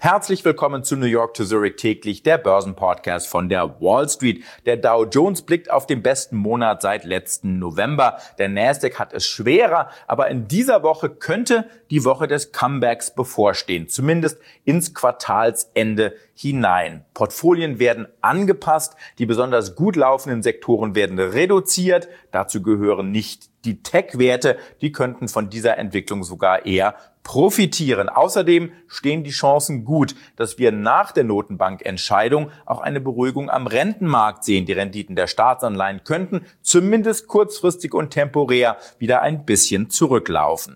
Herzlich willkommen zu New York to Zurich täglich, der Börsenpodcast von der Wall Street. Der Dow Jones blickt auf den besten Monat seit letzten November. Der Nasdaq hat es schwerer, aber in dieser Woche könnte die Woche des Comebacks bevorstehen, zumindest ins Quartalsende hinein. Portfolien werden angepasst, die besonders gut laufenden Sektoren werden reduziert. Dazu gehören nicht die Tech-Werte, die könnten von dieser Entwicklung sogar eher profitieren. Außerdem stehen die Chancen gut, dass wir nach der Notenbankentscheidung auch eine Beruhigung am Rentenmarkt sehen. Die Renditen der Staatsanleihen könnten zumindest kurzfristig und temporär wieder ein bisschen zurücklaufen.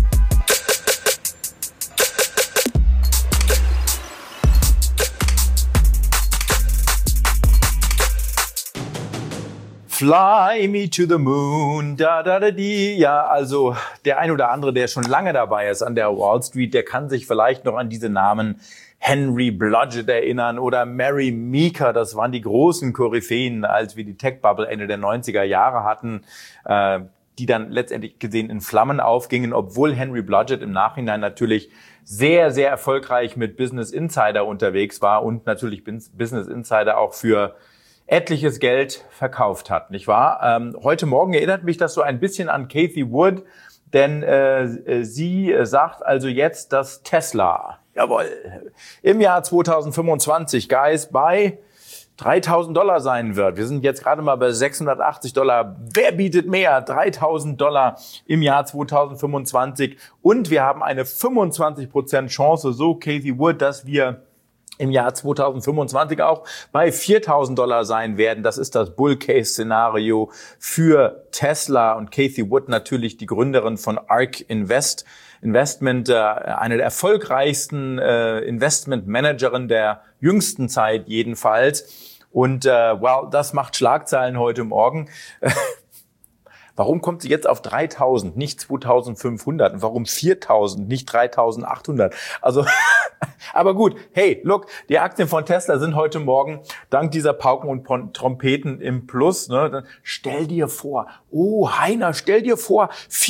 Fly me to the moon, da da da di. Ja, also der ein oder andere, der schon lange dabei ist an der Wall Street, der kann sich vielleicht noch an diese Namen Henry Blodgett erinnern oder Mary Meeker. Das waren die großen Koryphäen, als wir die Tech-Bubble Ende der 90er Jahre hatten, die dann letztendlich gesehen in Flammen aufgingen, obwohl Henry Blodgett im Nachhinein natürlich sehr, sehr erfolgreich mit Business Insider unterwegs war und natürlich Business Insider auch für etliches Geld verkauft hat, nicht wahr? Heute Morgen erinnert mich das so ein bisschen an Cathie Wood, denn sie sagt also jetzt, dass Tesla, jawohl, im Jahr 2025, Guys, bei $3.000 sein wird. Wir sind jetzt gerade mal bei $680. Wer bietet mehr? $3.000 im Jahr 2025. Und wir haben eine 25% Chance, so Cathie Wood, dass wir im Jahr 2025 auch bei $4.000 sein werden. Das ist das Bull-Case-Szenario für Tesla und Cathie Wood, natürlich die Gründerin von ARK Investment, eine der erfolgreichsten Investmentmanagerinnen der jüngsten Zeit jedenfalls. Und das macht Schlagzeilen heute Morgen. Warum kommt sie jetzt auf 3.000, nicht 2.500? Und warum 4.000, nicht 3.800? Also, aber gut, hey, look, die Aktien von Tesla sind heute Morgen dank dieser Pauken und Trompeten im Plus. Ne? Dann stell dir vor, Heiner, stell dir vor,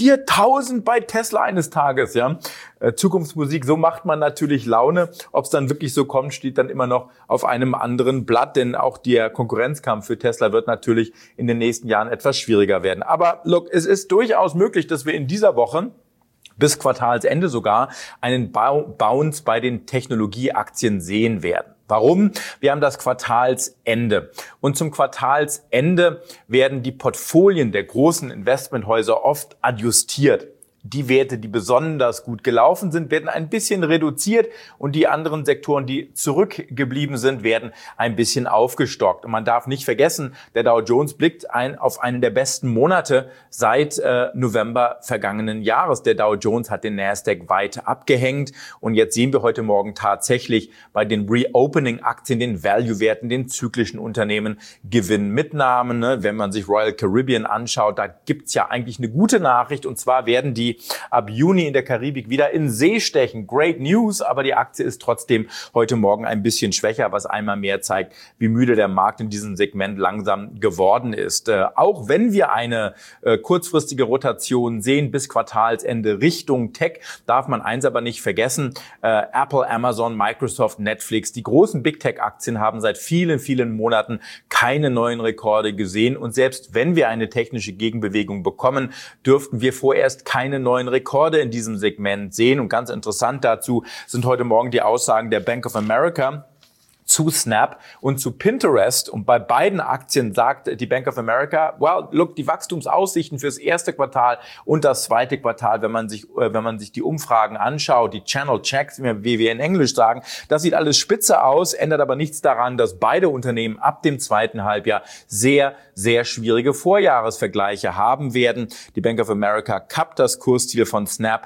4.000 bei Tesla eines Tages. Ja, Zukunftsmusik, so macht man natürlich Laune. Ob es dann wirklich so kommt, steht dann immer noch auf einem anderen Blatt, denn auch der Konkurrenzkampf für Tesla wird natürlich in den nächsten Jahren etwas schwieriger werden. Aber look, es ist durchaus möglich, dass wir in dieser Woche bis Quartalsende sogar einen Bounce bei den Technologieaktien sehen werden. Warum? Wir haben das Quartalsende. Und zum Quartalsende werden die Portfolien der großen Investmenthäuser oft adjustiert. Die Werte, die besonders gut gelaufen sind, werden ein bisschen reduziert und die anderen Sektoren, die zurückgeblieben sind, werden ein bisschen aufgestockt. Und man darf nicht vergessen, der Dow Jones blickt auf einen der besten Monate seit November vergangenen Jahres. Der Dow Jones hat den Nasdaq weit abgehängt und jetzt sehen wir heute Morgen tatsächlich bei den Reopening-Aktien, den Value-Werten, den zyklischen Unternehmen Gewinnmitnahmen. Ne? Wenn man sich Royal Caribbean anschaut, da gibt's ja eigentlich eine gute Nachricht und zwar werden die ab Juni in der Karibik wieder in See stechen. Great News, aber die Aktie ist trotzdem heute Morgen ein bisschen schwächer, was einmal mehr zeigt, wie müde der Markt in diesem Segment langsam geworden ist. Auch wenn wir eine kurzfristige Rotation sehen bis Quartalsende Richtung Tech, darf man eins aber nicht vergessen. Apple, Amazon, Microsoft, Netflix, die großen Big Tech-Aktien haben seit vielen, vielen Monaten keine neuen Rekorde gesehen. Und selbst wenn wir eine technische Gegenbewegung bekommen, dürften wir vorerst keine neuen Rekorde in diesem Segment sehen. Und ganz interessant dazu sind heute Morgen die Aussagen der Bank of America zu Snap und zu Pinterest. Und bei beiden Aktien sagt die Bank of America, well, look, die Wachstumsaussichten fürs erste Quartal und das zweite Quartal, wenn man sich die Umfragen anschaut, die Channel Checks, wie wir in Englisch sagen, das sieht alles spitze aus, ändert aber nichts daran, dass beide Unternehmen ab dem zweiten Halbjahr sehr, sehr schwierige Vorjahresvergleiche haben werden. Die Bank of America kappt das Kursziel von Snap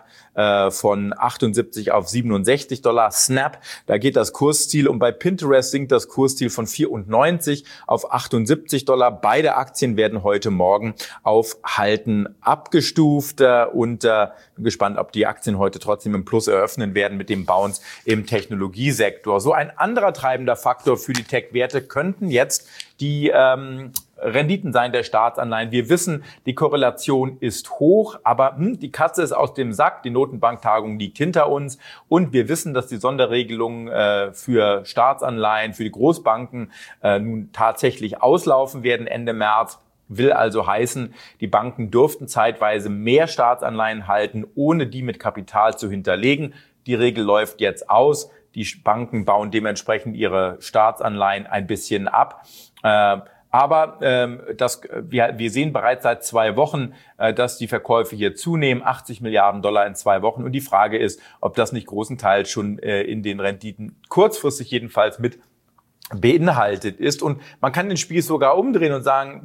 von 78 auf $67. Snap, da geht das Kursziel und bei Pinterest sinkt das Kursziel von 94 auf $78. Beide Aktien werden heute Morgen auf Halten abgestuft und bin gespannt, ob die Aktien heute trotzdem im Plus eröffnen werden mit dem Bounce im Technologiesektor. So ein anderer treibender Faktor für die Tech-Werte könnten jetzt die Renditen sein der Staatsanleihen. Wir wissen, die Korrelation ist hoch, aber die Katze ist aus dem Sack. Die Notenbanktagung liegt hinter uns und wir wissen, dass die Sonderregelungen für Staatsanleihen, für die Großbanken nun tatsächlich auslaufen werden Ende März. Will also heißen, die Banken dürften zeitweise mehr Staatsanleihen halten, ohne die mit Kapital zu hinterlegen. Die Regel läuft jetzt aus. Die Banken bauen dementsprechend ihre Staatsanleihen ein bisschen ab. Aber wir sehen bereits seit 2 Wochen, dass die Verkäufe hier zunehmen, 80 Milliarden Dollar in 2 Wochen. Und die Frage ist, ob das nicht großenteils schon in den Renditen kurzfristig jedenfalls mit beinhaltet ist. Und man kann den Spieß sogar umdrehen und sagen,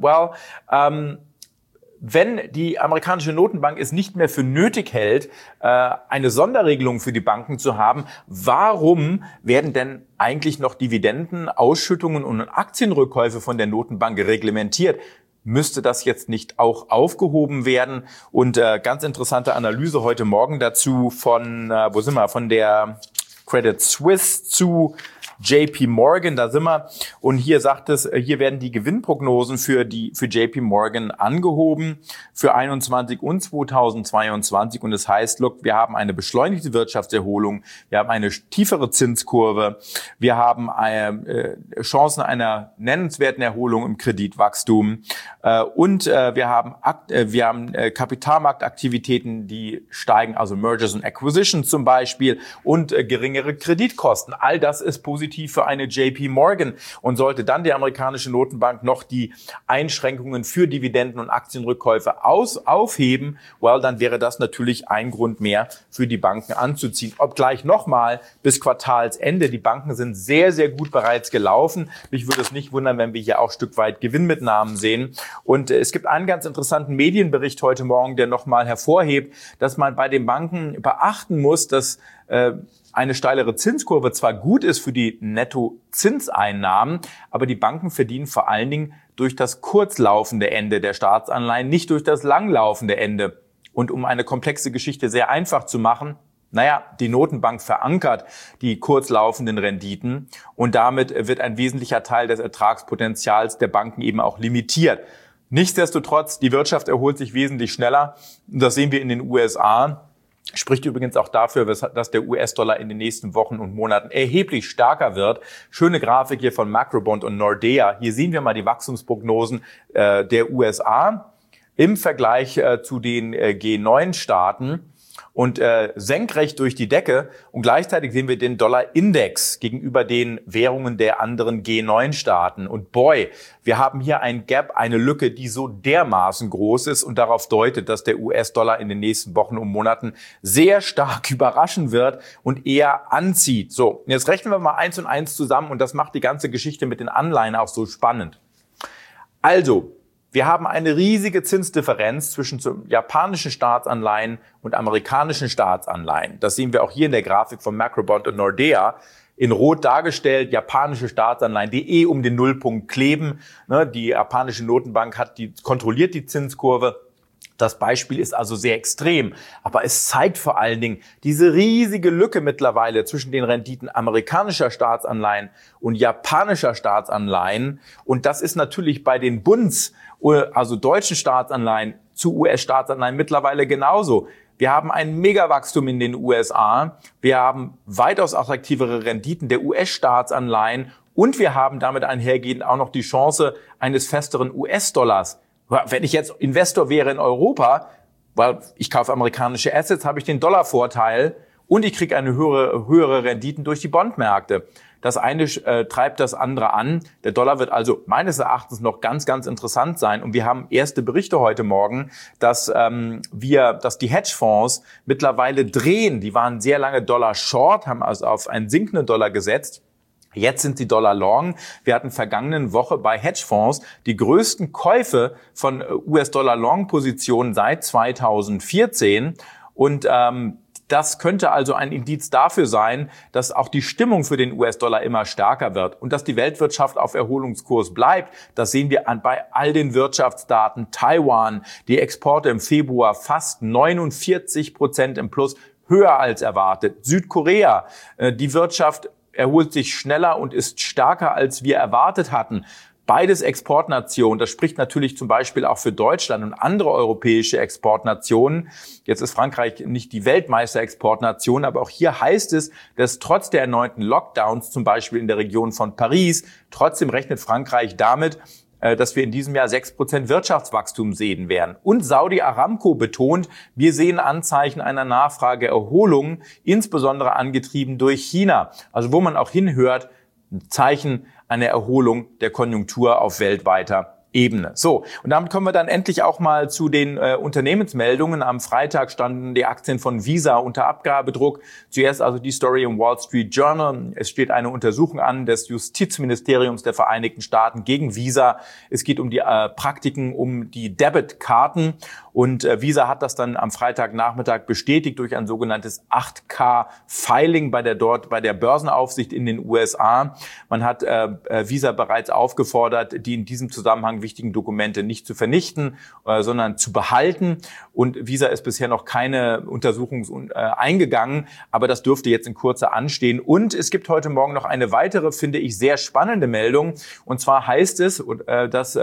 wenn die amerikanische Notenbank es nicht mehr für nötig hält, eine Sonderregelung für die Banken zu haben, warum werden denn eigentlich noch Dividenden, Ausschüttungen und Aktienrückkäufe von der Notenbank reglementiert? Müsste das jetzt nicht auch aufgehoben werden? Und ganz interessante Analyse heute Morgen dazu von der Credit Suisse zu JP Morgan, da sind wir. Und hier sagt es, hier werden die Gewinnprognosen für JP Morgan angehoben für 21 und 2022. Und es heißt, look, wir haben eine beschleunigte Wirtschaftserholung, wir haben eine tiefere Zinskurve, wir haben Chancen einer nennenswerten Erholung im Kreditwachstum und wir haben Kapitalmarktaktivitäten, die steigen, also Mergers and Acquisitions zum Beispiel und geringere Kreditkosten. All das ist positiv für eine JP Morgan. Und sollte dann die amerikanische Notenbank noch die Einschränkungen für Dividenden und Aktienrückkäufe aufheben, dann wäre das natürlich ein Grund mehr für die Banken anzuziehen. Obgleich nochmal bis Quartalsende, die Banken sind sehr, sehr gut bereits gelaufen. Mich würde es nicht wundern, wenn wir hier auch ein Stück weit Gewinnmitnahmen sehen. Und es gibt einen ganz interessanten Medienbericht heute Morgen, der nochmal hervorhebt, dass man bei den Banken beachten muss, dass eine steilere Zinskurve zwar gut ist für die Nettozinseinnahmen, aber die Banken verdienen vor allen Dingen durch das kurzlaufende Ende der Staatsanleihen, nicht durch das langlaufende Ende. Und um eine komplexe Geschichte sehr einfach zu machen, die Notenbank verankert die kurzlaufenden Renditen und damit wird ein wesentlicher Teil des Ertragspotenzials der Banken eben auch limitiert. Nichtsdestotrotz, die Wirtschaft erholt sich wesentlich schneller. Das sehen wir in den USA. Spricht übrigens auch dafür, dass der US-Dollar in den nächsten Wochen und Monaten erheblich stärker wird. Schöne Grafik hier von Macrobond und Nordea. Hier sehen wir mal die Wachstumsprognosen der USA im Vergleich zu den G9-Staaten. Und senkrecht durch die Decke und gleichzeitig sehen wir den Dollar-Index gegenüber den Währungen der anderen G9-Staaten. Und boy, wir haben hier ein Gap, eine Lücke, die so dermaßen groß ist und darauf deutet, dass der US-Dollar in den nächsten Wochen und Monaten sehr stark überraschen wird und eher anzieht. So, jetzt rechnen wir mal 1 und 1 zusammen und das macht die ganze Geschichte mit den Anleihen auch so spannend. Also, wir haben eine riesige Zinsdifferenz zwischen japanischen Staatsanleihen und amerikanischen Staatsanleihen. Das sehen wir auch hier in der Grafik von Macrobond und Nordea. In Rot dargestellt, japanische Staatsanleihen, die um den Nullpunkt kleben. Die japanische Notenbank kontrolliert die Zinskurve. Das Beispiel ist also sehr extrem, aber es zeigt vor allen Dingen diese riesige Lücke mittlerweile zwischen den Renditen amerikanischer Staatsanleihen und japanischer Staatsanleihen. Und das ist natürlich bei den also deutschen Staatsanleihen zu US-Staatsanleihen mittlerweile genauso. Wir haben ein Megawachstum in den USA, wir haben weitaus attraktivere Renditen der US-Staatsanleihen und wir haben damit einhergehend auch noch die Chance eines festeren US-Dollars. Wenn ich jetzt Investor wäre in Europa, weil ich kaufe amerikanische Assets, habe ich den Dollarvorteil und ich kriege eine höhere Renditen durch die Bondmärkte. Das eine treibt das andere an. Der Dollar wird also meines Erachtens noch ganz, ganz interessant sein. Und wir haben erste Berichte heute Morgen, dass die Hedgefonds mittlerweile drehen. Die waren sehr lange Dollar Short, haben also auf einen sinkenden Dollar gesetzt. Jetzt sind sie Dollar Long. Wir hatten vergangenen Woche bei Hedgefonds die größten Käufe von US-Dollar Long Positionen seit 2014 und das könnte also ein Indiz dafür sein, dass auch die Stimmung für den US-Dollar immer stärker wird und dass die Weltwirtschaft auf Erholungskurs bleibt. Das sehen wir bei all den Wirtschaftsdaten. Taiwan, die Exporte im Februar fast 49% im Plus, höher als erwartet. Südkorea, die Wirtschaft erholt sich schneller und ist stärker, als wir erwartet hatten. Beides Exportnationen. Das spricht natürlich zum Beispiel auch für Deutschland und andere europäische Exportnationen. Jetzt ist Frankreich nicht die Weltmeister-Exportnation, aber auch hier heißt es, dass trotz der erneuten Lockdowns, zum Beispiel in der Region von Paris, trotzdem rechnet Frankreich damit, dass wir in diesem Jahr 6% Wirtschaftswachstum sehen werden. Und Saudi Aramco betont, wir sehen Anzeichen einer Nachfrageerholung, insbesondere angetrieben durch China. Also wo man auch hinhört, Zeichen einer Erholung der Konjunktur auf weltweiter Ebene. So, und damit kommen wir dann endlich auch mal zu den Unternehmensmeldungen. Am Freitag standen die Aktien von Visa unter Abgabedruck. Zuerst also die Story im Wall Street Journal. Es steht eine Untersuchung an des Justizministeriums der Vereinigten Staaten gegen Visa. Es geht um die Praktiken um die Debitkarten. Und Visa hat das dann am Freitagnachmittag bestätigt durch ein sogenanntes 8K-Filing bei der Börsenaufsicht in den USA. Man hat Visa bereits aufgefordert, die in diesem Zusammenhang wichtigen Dokumente nicht zu vernichten, sondern zu behalten. Und Visa ist bisher noch keine Untersuchung eingegangen, aber das dürfte jetzt in Kürze anstehen. Und es gibt heute Morgen noch eine weitere, finde ich, sehr spannende Meldung. Und zwar heißt es, dass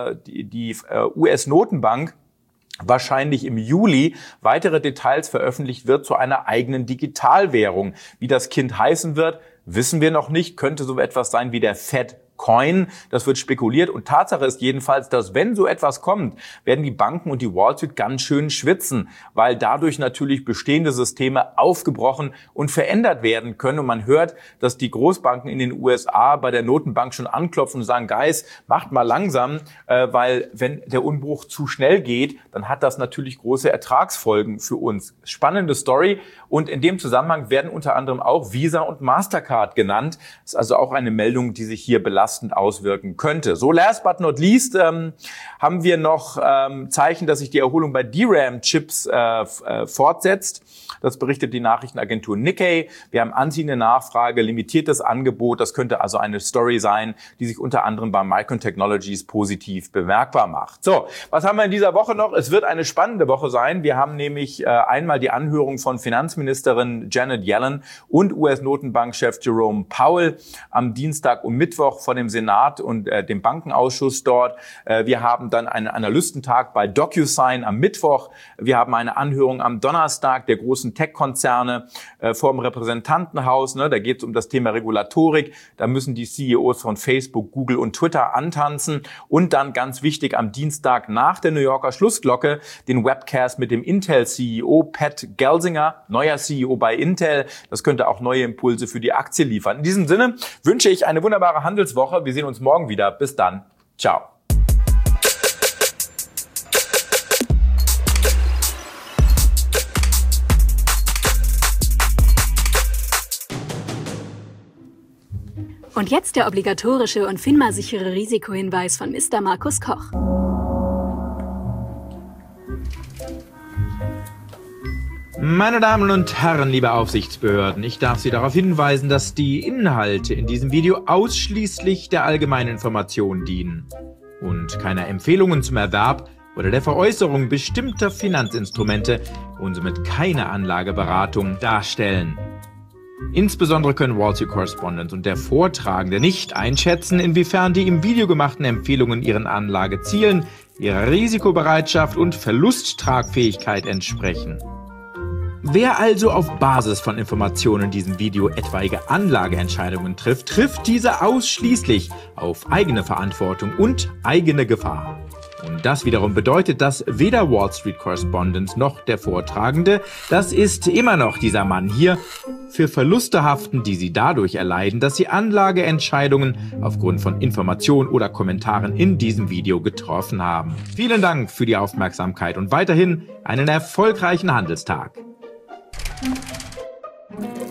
die US-Notenbank wahrscheinlich im Juli weitere Details veröffentlicht wird zu einer eigenen Digitalwährung. Wie das Kind heißen wird, wissen wir noch nicht. Könnte so etwas sein wie der Fed Coin. Das wird spekuliert und Tatsache ist jedenfalls, dass wenn so etwas kommt, werden die Banken und die Wall Street ganz schön schwitzen, weil dadurch natürlich bestehende Systeme aufgebrochen und verändert werden können. Und man hört, dass die Großbanken in den USA bei der Notenbank schon anklopfen und sagen, Guys, macht mal langsam, weil wenn der Umbruch zu schnell geht, dann hat das natürlich große Ertragsfolgen für uns. Spannende Story und in dem Zusammenhang werden unter anderem auch Visa und Mastercard genannt. Das ist also auch eine Meldung, die sich hier belastend auswirken könnte. So, last but not least haben wir noch Zeichen, dass sich die Erholung bei DRAM-Chips fortsetzt. Das berichtet die Nachrichtenagentur Nikkei. Wir haben anziehende Nachfrage, limitiertes Angebot. Das könnte also eine Story sein, die sich unter anderem bei Micron Technologies positiv bemerkbar macht. So, was haben wir in dieser Woche noch? Es wird eine spannende Woche sein. Wir haben nämlich einmal die Anhörung von Finanzministerin Janet Yellen und US-Notenbankchef Jerome Powell am Dienstag und Mittwoch von dem Senat und dem Bankenausschuss dort. Wir haben dann einen Analystentag bei DocuSign am Mittwoch. Wir haben eine Anhörung am Donnerstag der großen Tech-Konzerne vor dem Repräsentantenhaus. Da geht es um das Thema Regulatorik. Da müssen die CEOs von Facebook, Google und Twitter antanzen. Und dann ganz wichtig am Dienstag nach der New Yorker Schlussglocke den Webcast mit dem Intel-CEO Pat Gelsinger, neuer CEO bei Intel. Das könnte auch neue Impulse für die Aktie liefern. In diesem Sinne wünsche ich eine wunderbare Handelswoche. Wir sehen uns morgen wieder. Bis dann. Ciao. Und jetzt der obligatorische und FINMA-sichere Risikohinweis von Mr. Markus Koch. Meine Damen und Herren, liebe Aufsichtsbehörden, ich darf Sie darauf hinweisen, dass die Inhalte in diesem Video ausschließlich der allgemeinen Information dienen und keine Empfehlungen zum Erwerb oder der Veräußerung bestimmter Finanzinstrumente und somit keine Anlageberatung darstellen. Insbesondere können Wall Street Correspondent und der Vortragende nicht einschätzen, inwiefern die im Video gemachten Empfehlungen ihren Anlagezielen, ihrer Risikobereitschaft und Verlusttragfähigkeit entsprechen. Wer also auf Basis von Informationen in diesem Video etwaige Anlageentscheidungen trifft, trifft diese ausschließlich auf eigene Verantwortung und eigene Gefahr. Und das wiederum bedeutet, dass weder Wall Street Correspondent noch der Vortragende, das ist immer noch dieser Mann hier, für Verluste haften, die sie dadurch erleiden, dass sie Anlageentscheidungen aufgrund von Informationen oder Kommentaren in diesem Video getroffen haben. Vielen Dank für die Aufmerksamkeit und weiterhin einen erfolgreichen Handelstag.